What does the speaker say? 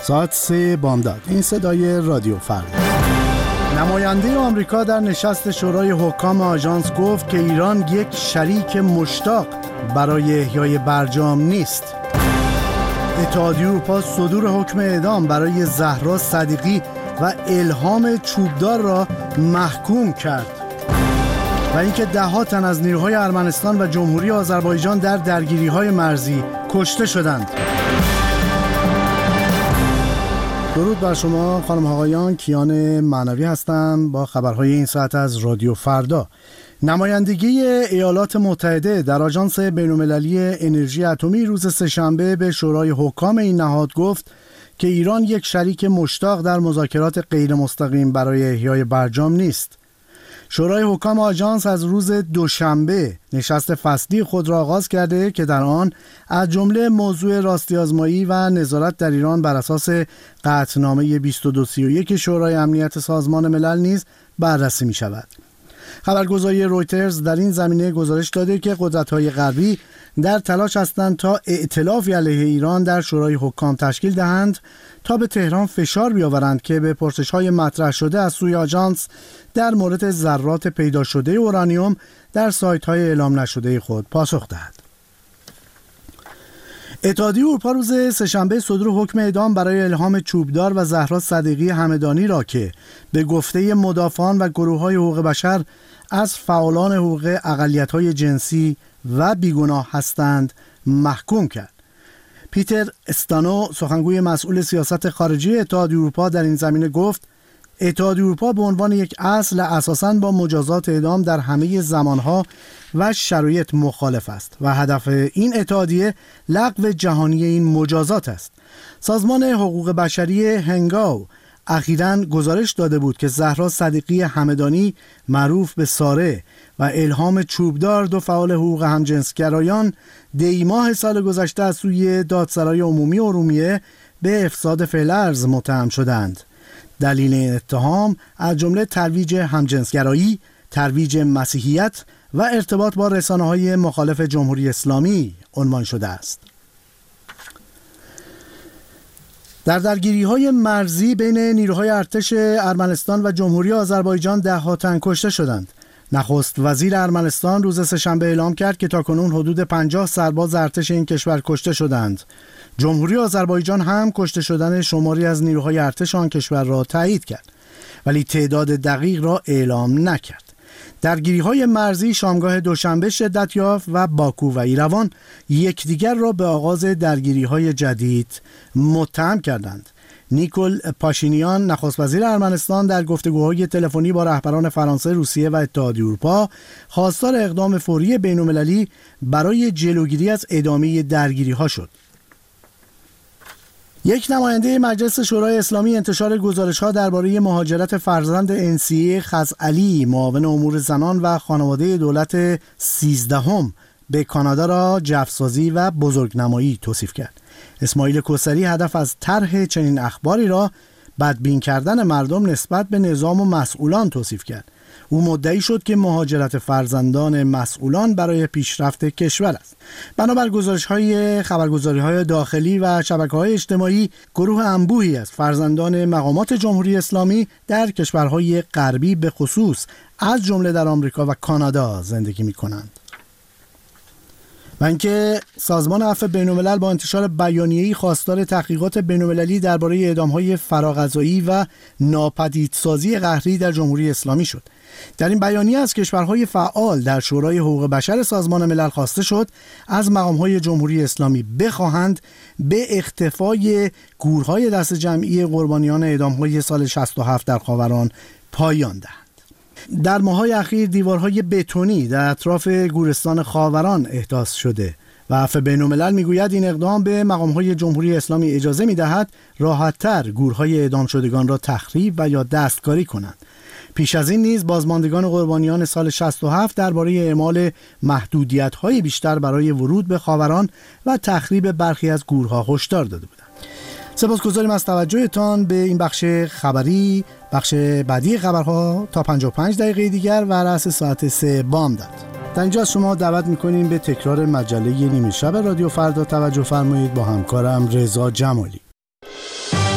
ساعت 3 بامداد. این صدای رادیو فردا. نماینده آمریکا در نشست شورای حکام آژانس گفت که ایران یک شریک مشتاق برای احیای برجام نیست. اتحادیه اروپا صدور حکم اعدام برای زهرا صدیقی و الهام چوبدار را محکوم کرد. و اینکه ده‌ها تن از نیروهای ارمنستان و جمهوری آذربایجان در درگیری‌های مرزی کشته شدند. درود بر شما خانم آقایان، کیان معنوی هستم با خبرهای این ساعت از رادیو فردا. نمایندگی ایالات متحده در آژانس بین‌المللی انرژی اتمی روز سه‌شنبه به شورای حکام این نهاد گفت که ایران یک شریک مشتاق در مذاکرات غیر مستقیم برای احیای برجام نیست. شورای حکام آژانس از روز دوشنبه نشست فصلی خود را آغاز کرده که در آن از جمله موضوع راستی‌آزمایی و نظارت در ایران بر اساس قطعنامه 2231 شورای امنیت سازمان ملل نیز بررسی می شود. خبرگزاری رویترز در این زمینه گزارش داده که قدرت‌های غربی در تلاش هستند تا ائتلافی علیه ایران در شورای حکام تشکیل دهند تا به تهران فشار بیاورند که به پرسش‌های مطرح شده از سوی آژانس در مورد ذرات پیدا شده اورانیوم در سایت‌های اعلام نشده خود پاسخ دهد. اتحادیه اروپا روز سه‌شنبه صدور حکم اعدام برای الهام چوبدار و زهرا صدیقی همدانی را که به گفته مدافعان و گروه‌های حقوق بشر از فعالان حقوق اقلیت‌های جنسی و بیگناه هستند محکوم کرد. پیتر استانو، سخنگوی مسئول سیاست خارجی اتحادیه اروپا، در این زمینه گفت اتحادیه اروپا به عنوان یک اصل اساساً با مجازات اعدام در همه زمانها و شرایط مخالف است و هدف این اتحادیه لغو جهانی این مجازات است. سازمان حقوق بشری هنگاو اخیراً گزارش داده بود که زهرا صدیقی همدانی معروف به ساره و الهام چوبدار، دو فعال حقوق همجنسگرایان، دی ماه سال گذشته از سوی دادسرای عمومی ارومیه به افساد فعل ارض متهم شدند. دلیل این اتهام از جمله ترویج همجنسگرایی، ترویج مسیحیت و ارتباط با رسانه‌های مخالف جمهوری اسلامی عنوان شده است. در درگیری‌های مرزی بین نیروهای ارتش ارمنستان و جمهوری آذربایجان 10 تن کشته شدند. نخست وزیر ارمنستان روز سه‌شنبه اعلام کرد که تاکنون حدود 50 سرباز ارتش این کشور کشته شدند. جمهوری آذربایجان هم کشته شدن شماری از نیروهای ارتش آن کشور را تایید کرد، ولی تعداد دقیق را اعلام نکرد. درگیری‌های مرزی شامگاه دوشنبه شدت یافت و باکو و ایروان یکدیگر را به آغاز درگیری‌های جدید متهم کردند. نیکول پاشینیان، نخست وزیر ارمنستان، در گفتگوهای تلفنی با رهبران فرانسه، روسیه و اتحادیه اروپا خواستار اقدام فوری بین‌المللی برای جلوگیری از ادامه درگیری‌ها شد. یک نماینده مجلس شورای اسلامی انتشار گزارش‌ها درباره مهاجرت فرزند انسیه خزعلی، معاون امور زنان و خانواده دولت 13 به کانادا را جفسازی و بزرگنمایی توصیف کرد. اسماعیل کوثری هدف از طرح چنین اخباری را بدبین کردن مردم نسبت به نظام و مسئولان توصیف کرد. او مدعی شد که مهاجرت فرزندان مسئولان برای پیشرفت کشور است. بنابر خبرگزاری‌های داخلی و شبکه‌های اجتماعی، گروه انبوهی از فرزندان مقامات جمهوری اسلامی در کشورهای غربی به خصوص از جمله در آمریکا و کانادا زندگی می‌کنند. و اینکه سازمان عفو بین‌الملل با انتشار بیانیه‌ای خواستار تحقیقات بین‌المللی درباره اعدام‌های فراغذایی و ناپدیدسازی قهری در جمهوری اسلامی شد. در این بیانیه از کشورهای فعال در شورای حقوق بشر سازمان ملل خواسته شد از مقام‌های جمهوری اسلامی بخواهند به اختفای گورهای دست جمعی قربانیان اعدام‌های سال 67 در خاوران پایان دهند. در ماه‌های اخیر دیوارهای بتونی در اطراف گورستان خاوران احداث شده و عفو بین‌الملل میگوید این اقدام به مقام‌های جمهوری اسلامی اجازه می‌دهد راحت‌تر گورهای اعدام شدگان را تخریب و یا دستکاری کنند. پیش از این نیز بازماندگان قربانیان سال 67 درباره اعمال محدودیت‌های بیشتر برای ورود به خاوران و تخریب برخی از گورها هشدار داده بودند. سپاسگزاریم از توجهتان به این بخش خبری. بخش بعدی خبرها تا 55 دقیقه دیگر و رأس ساعت 3 بامداد. در اینجا شما دعوت می‌کنیم به تکرار مجله نیمه شب رادیو فردا توجه فرمایید با همکارم رضا جمالی.